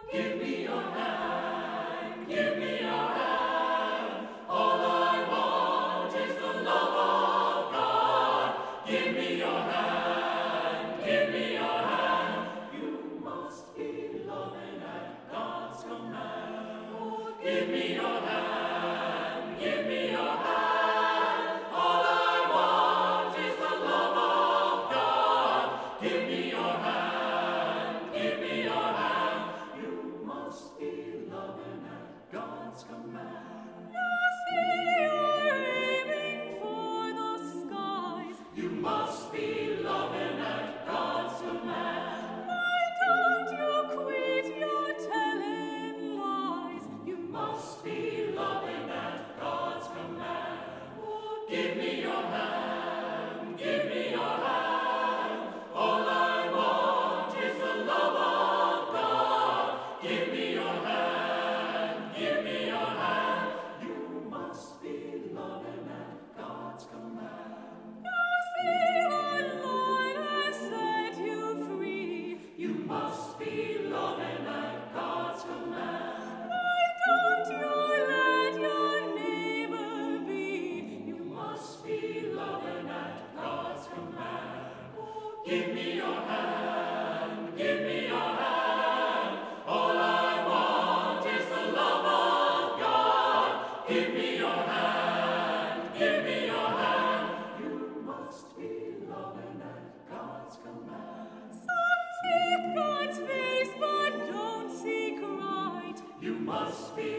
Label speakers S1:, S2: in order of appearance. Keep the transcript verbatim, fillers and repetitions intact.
S1: Give me your hand, give me your hand. All I want is the love of God. Give me your hand, give me your hand. You must be loving at God's command. Oh, give me your hand, give me your hand. All I want is the love of God. Give me your hand, give me your hand. You must be loving at God's command.
S2: You're aiming for the skies.
S1: You must be loving at God's command.
S2: Why don't you quit your telling lies?
S1: You must be loving at God's command. Oh, give me your hand, give me your hand. All I want is the love of God. Give me your hand, give me your hand. You must be loving at God's command.
S2: See, the Lord has set you free.
S1: You must be loving at God's command.
S2: Why don't you let your neighbor be?
S1: You must be loving at God's command. Oh, give me your hand, give me your hand. All I want is the love of God. Give me your hand, give me your hand. You must be loving at God's command.
S2: Some seek God's face, but don't seek right.
S1: You must be